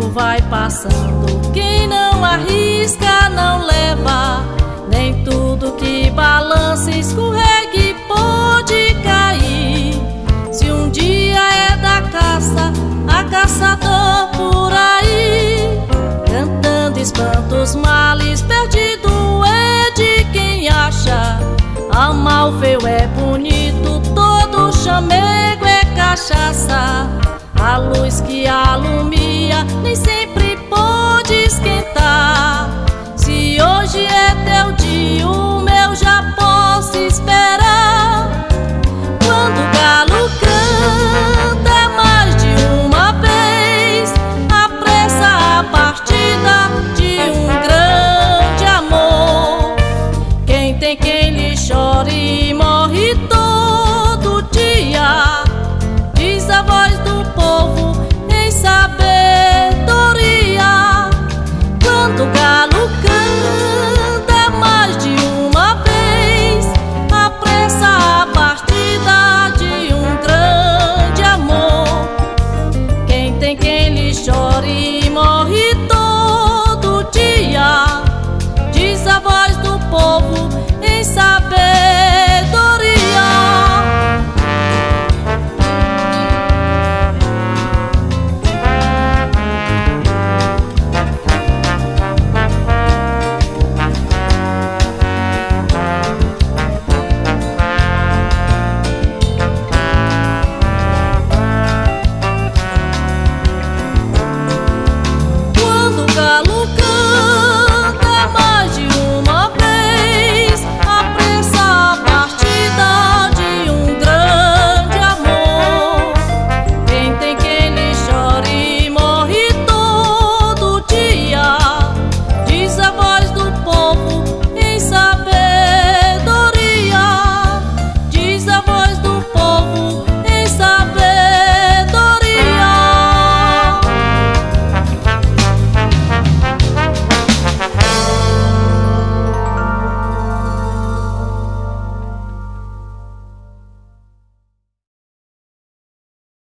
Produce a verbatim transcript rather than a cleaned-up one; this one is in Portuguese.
vai passando. Quem não arrisca não leva, nem tudo que balança escorregue pode cair. Se um dia é da caça, há caçador por aí, cantando espanta os males, perdido é de quem acha. Amar o feio é bonito, todo chamego é cachaça. A luz que alumia